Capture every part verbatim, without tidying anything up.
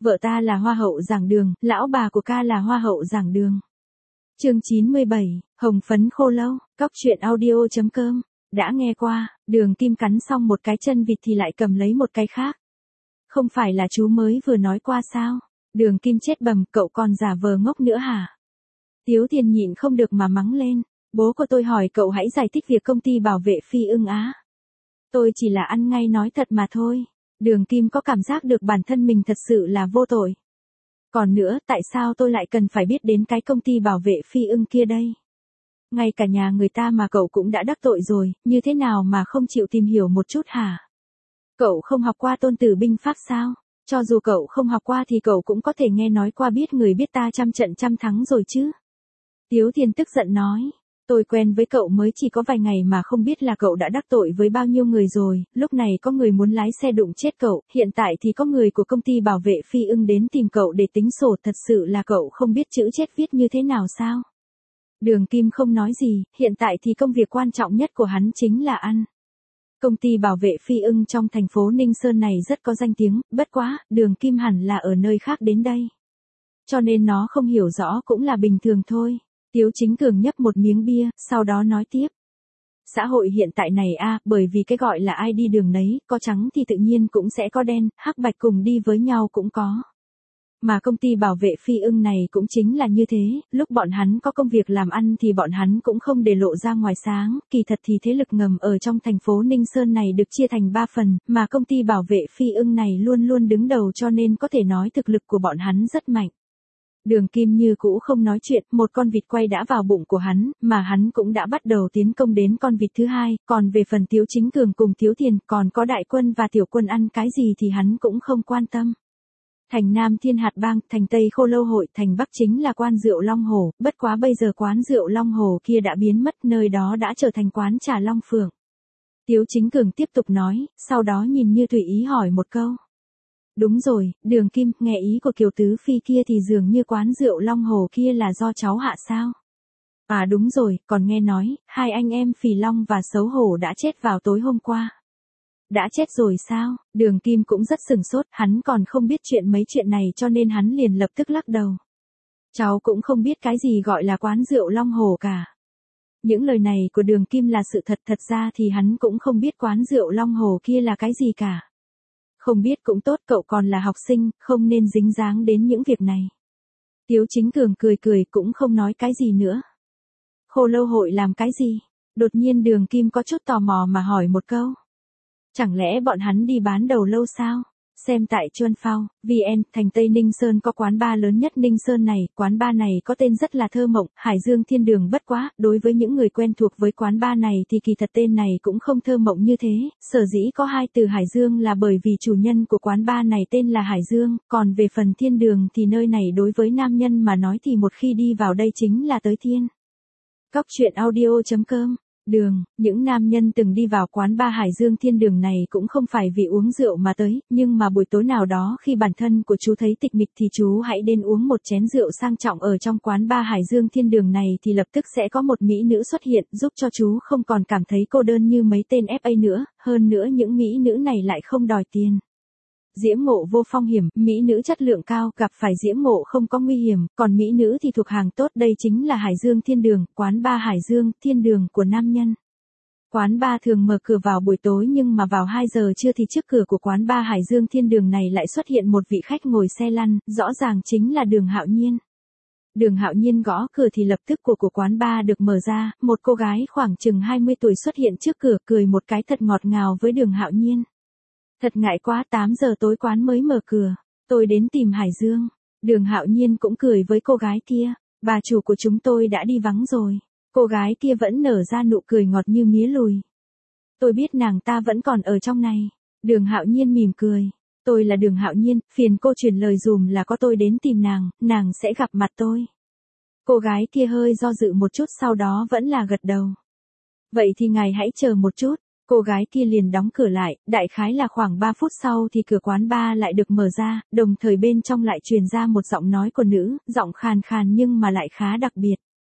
Vợ ta là hoa hậu giảng đường, lão bà của ca là hoa hậu giảng đường. Chương chín mươi bảy, Hồng phấn khô lâu, cóc truyện audio chấm com. Đã nghe qua, Đường Kim cắn xong một cái chân vịt thì lại cầm lấy một cái khác. Không phải là chú mới vừa nói qua sao? Đường Kim chết bầm, cậu còn giả vờ ngốc nữa hả? Tiếu Tiền nhịn không được mà mắng lên. Bố của tôi hỏi cậu hãy giải thích việc công ty bảo vệ Phi Ưng Á. Tôi chỉ là ăn ngay nói thật mà thôi. Đường Kim có cảm giác được bản thân mình thật sự là vô tội. Còn nữa, tại sao tôi lại cần phải biết đến cái công ty bảo vệ Phi Ưng kia đây? Ngay cả nhà người ta mà cậu cũng đã đắc tội rồi, như thế nào mà không chịu tìm hiểu một chút hả? Cậu không học qua Tôn Tử binh pháp sao? Cho dù cậu không học qua thì cậu cũng có thể nghe nói qua biết người biết ta trăm trận trăm thắng rồi chứ? Tiếu Tiền tức giận nói. Tôi quen với cậu mới chỉ có vài ngày mà không biết là cậu đã đắc tội với bao nhiêu người rồi, lúc này có người muốn lái xe đụng chết cậu, hiện tại thì có người của công ty bảo vệ Phi Ưng đến tìm cậu để tính sổ, thật sự là cậu không biết chữ chết viết như thế nào sao? Đường Kim không nói gì, hiện tại thì công việc quan trọng nhất của hắn chính là ăn. Công ty bảo vệ Phi Ưng trong thành phố Ninh Sơn này rất có danh tiếng, bất quá, Đường Kim hẳn là ở nơi khác đến đây. Cho nên nó không hiểu rõ cũng là bình thường thôi. Tiếu Chính Cường nhấp một miếng bia, sau đó nói tiếp. Xã hội hiện tại này a, bởi vì cái gọi là ai đi đường nấy, có trắng thì tự nhiên cũng sẽ có đen, hắc bạch cùng đi với nhau cũng có. Mà công ty bảo vệ Phi Ưng này cũng chính là như thế, lúc bọn hắn có công việc làm ăn thì bọn hắn cũng không để lộ ra ngoài sáng, kỳ thật thì thế lực ngầm ở trong thành phố Ninh Sơn này được chia thành ba phần, mà công ty bảo vệ Phi Ưng này luôn luôn đứng đầu cho nên có thể nói thực lực của bọn hắn rất mạnh. Đường Kim như cũ không nói chuyện, một con vịt quay đã vào bụng của hắn, mà hắn cũng đã bắt đầu tiến công đến con vịt thứ hai, còn về phần Tiếu Chính Cường cùng Tiếu Tiền, còn có Đại Quân và Tiểu Quân ăn cái gì thì hắn cũng không quan tâm. Thành Nam Thiên Hạt Bang, thành Tây Khô Lâu Hội, thành Bắc chính là quán rượu Long Hồ, bất quá bây giờ quán rượu Long Hồ kia đã biến mất, nơi đó đã trở thành quán trà Long Phượng. Tiếu Chính Cường tiếp tục nói, sau đó nhìn như tùy ý hỏi một câu. Đúng rồi, Đường Kim, nghe ý của Kiều Tứ Phi kia thì dường như quán rượu Long Hồ kia là do cháu hạ sao? À đúng rồi, còn nghe nói, hai anh em Phì Long và Xấu Hổ đã chết vào tối hôm qua. Đã chết rồi sao? Đường Kim cũng rất sừng sốt, hắn còn không biết chuyện mấy chuyện này cho nên hắn liền lập tức lắc đầu. Cháu cũng không biết cái gì gọi là quán rượu Long Hồ cả. Những lời này của Đường Kim là sự thật, thật ra thì hắn cũng không biết quán rượu Long Hồ kia là cái gì cả. Không biết cũng tốt, cậu còn là học sinh, không nên dính dáng đến những việc này. Tiếu Chính Cường cười cười cũng không nói cái gì nữa. Khô Lâu Hội làm cái gì? Đột nhiên Đường Kim có chút tò mò mà hỏi một câu. Chẳng lẽ bọn hắn đi bán đầu lâu sao? Xem tại Chuân Phao, vê en, thành Tây Ninh Sơn có quán bar lớn nhất Ninh Sơn này, quán bar này có tên rất là thơ mộng, Hải Dương Thiên Đường, bất quá, đối với những người quen thuộc với quán bar này thì kỳ thật tên này cũng không thơ mộng như thế, sở dĩ có hai từ Hải Dương là bởi vì chủ nhân của quán bar này tên là Hải Dương, còn về phần Thiên Đường thì nơi này đối với nam nhân mà nói thì một khi đi vào đây chính là tới thiên. Cóc truyện audio chấm com. Đường, những nam nhân từng đi vào quán bar Hải Dương Thiên Đường này cũng không phải vì uống rượu mà tới, nhưng mà buổi tối nào đó khi bản thân của chú thấy tịch mịch thì chú hãy đến uống một chén rượu sang trọng ở trong quán bar Hải Dương Thiên Đường này thì lập tức sẽ có một mỹ nữ xuất hiện giúp cho chú không còn cảm thấy cô đơn như mấy tên ép a nữa, hơn nữa những mỹ nữ này lại không đòi tiền. Diễm Ngộ vô phong hiểm, mỹ nữ chất lượng cao, gặp phải Diễm Ngộ không có nguy hiểm, còn mỹ nữ thì thuộc hàng tốt, đây chính là Hải Dương Thiên Đường, quán bar Hải Dương Thiên Đường của nam nhân. Quán bar thường mở cửa vào buổi tối nhưng mà vào hai giờ trưa thì trước cửa của quán bar Hải Dương Thiên Đường này lại xuất hiện một vị khách ngồi xe lăn, rõ ràng chính là Đường Hạo Nhiên. Đường Hạo Nhiên gõ cửa thì lập tức của của quán bar được mở ra, một cô gái khoảng chừng hai mươi tuổi xuất hiện trước cửa cười một cái thật ngọt ngào với Đường Hạo Nhiên. Thật ngại quá, tám giờ tối quán mới mở cửa, tôi đến tìm Hải Dương. Đường Hạo Nhiên cũng cười với cô gái kia, bà chủ của chúng tôi đã đi vắng rồi. Cô gái kia vẫn nở ra nụ cười ngọt như mía lùi. Tôi biết nàng ta vẫn còn ở trong này. Đường Hạo Nhiên mỉm cười. Tôi là Đường Hạo Nhiên, phiền cô truyền lời dùm là có tôi đến tìm nàng, nàng sẽ gặp mặt tôi. Cô gái kia hơi do dự một chút sau đó vẫn là gật đầu. Vậy thì ngài hãy chờ một chút. Cô gái kia liền đóng cửa lại, đại khái là khoảng ba phút sau thì cửa quán bar lại được mở ra, đồng thời bên trong lại truyền ra một giọng nói của nữ, giọng khàn khàn nhưng mà lại khá đặc biệt.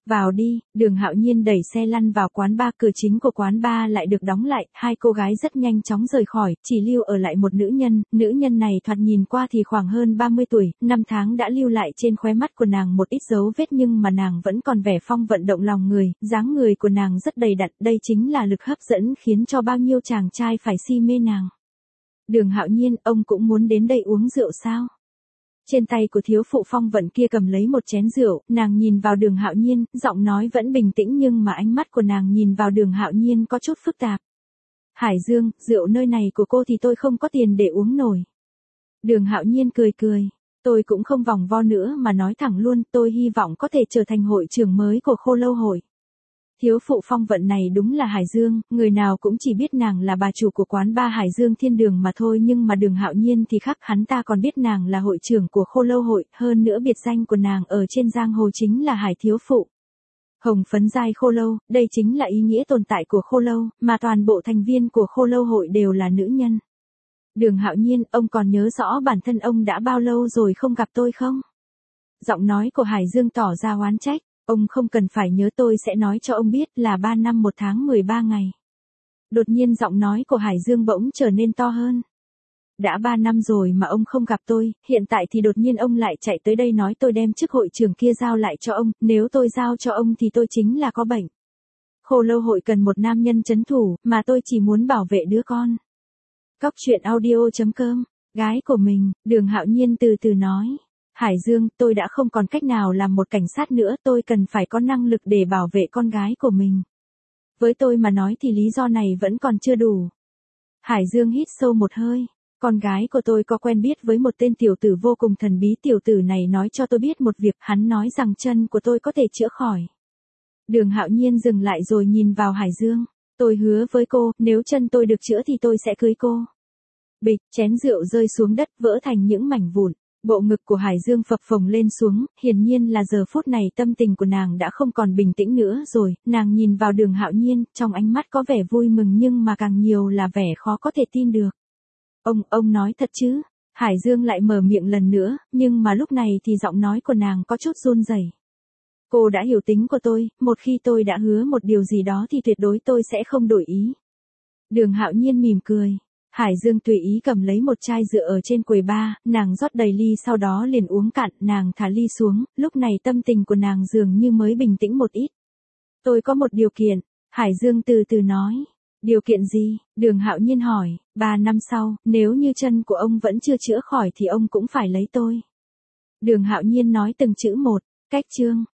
Vào đi, Đường Hạo Nhiên đẩy xe lăn vào quán bar, cửa chính của quán bar lại được đóng lại, hai cô gái rất nhanh chóng rời khỏi, chỉ lưu ở lại một nữ nhân, nữ nhân này thoạt nhìn qua thì khoảng hơn ba mươi tuổi, năm tháng đã lưu lại trên khóe mắt của nàng một ít dấu vết nhưng mà nàng vẫn còn vẻ phong vận động lòng người, dáng người của nàng rất đầy đặn, đây chính là lực hấp dẫn khiến cho bao nhiêu chàng trai phải si mê nàng. Đường Hạo Nhiên, ông cũng muốn đến đây uống rượu sao? Trên tay của thiếu phụ phong vận kia cầm lấy một chén rượu, nàng nhìn vào Đường Hạo Nhiên, giọng nói vẫn bình tĩnh nhưng mà ánh mắt của nàng nhìn vào Đường Hạo Nhiên có chút phức tạp. Hải Dương, rượu nơi này của cô thì tôi không có tiền để uống nổi. Đường Hạo Nhiên cười cười, tôi cũng không vòng vo nữa mà nói thẳng luôn, tôi hy vọng có thể trở thành hội trưởng mới của Khô Lâu hội. Thiếu phụ phong vận này đúng là Hải Dương, người nào cũng chỉ biết nàng là bà chủ của quán bar Hải Dương Thiên Đường mà thôi, nhưng mà Đường Hạo Nhiên thì khác, hắn ta còn biết nàng là hội trưởng của Khô Lâu hội, hơn nữa biệt danh của nàng ở trên giang hồ chính là Hải thiếu phụ. Hồng phấn giai Khô Lâu, đây chính là ý nghĩa tồn tại của Khô Lâu, mà toàn bộ thành viên của Khô Lâu hội đều là nữ nhân. Đường Hạo Nhiên, ông còn nhớ rõ bản thân ông đã bao lâu rồi không gặp tôi không? Giọng nói của Hải Dương tỏ ra oán trách. Ông không cần phải nhớ, tôi sẽ nói cho ông biết, là ba năm một tháng mười ba ngày. Đột nhiên giọng nói của Hải Dương bỗng trở nên to hơn. Đã ba năm rồi mà ông không gặp tôi, hiện tại thì đột nhiên ông lại chạy tới đây nói tôi đem chức hội trưởng kia giao lại cho ông, nếu tôi giao cho ông thì tôi chính là có bệnh. Khô Lâu hội cần một nam nhân trấn thủ, mà tôi chỉ muốn bảo vệ đứa con. Cóc truyện audio chấm com, gái của mình, Đường Hạo Nhiên từ từ nói. Hải Dương, tôi đã không còn cách nào làm một cảnh sát nữa, tôi cần phải có năng lực để bảo vệ con gái của mình. Với tôi mà nói thì lý do này vẫn còn chưa đủ. Hải Dương hít sâu một hơi. Con gái của tôi có quen biết với một tên tiểu tử vô cùng thần bí, tiểu tử này nói cho tôi biết một việc, hắn nói rằng chân của tôi có thể chữa khỏi. Đường Hạo Nhiên dừng lại rồi nhìn vào Hải Dương. Tôi hứa với cô, nếu chân tôi được chữa thì tôi sẽ cưới cô. Bịch, chén rượu rơi xuống đất vỡ thành những mảnh vụn. Bộ ngực của Hải Dương phập phồng lên xuống, hiển nhiên là giờ phút này tâm tình của nàng đã không còn bình tĩnh nữa rồi, nàng nhìn vào Đường Hạo Nhiên, trong ánh mắt có vẻ vui mừng nhưng mà càng nhiều là vẻ khó có thể tin được. Ông, ông nói thật chứ? Hải Dương lại mở miệng lần nữa, nhưng mà lúc này thì giọng nói của nàng có chút run rẩy. Cô đã hiểu tính của tôi, một khi tôi đã hứa một điều gì đó thì tuyệt đối tôi sẽ không đổi ý. Đường Hạo Nhiên mỉm cười. Hải Dương tùy ý cầm lấy một chai rượu ở trên quầy bar, nàng rót đầy ly sau đó liền uống cạn, nàng thả ly xuống, lúc này tâm tình của nàng dường như mới bình tĩnh một ít. Tôi có một điều kiện, Hải Dương từ từ nói. Điều kiện gì? Đường Hạo Nhiên hỏi, ba năm sau, nếu như chân của ông vẫn chưa chữa khỏi thì ông cũng phải lấy tôi. Đường Hạo Nhiên nói từng chữ một, cách chương.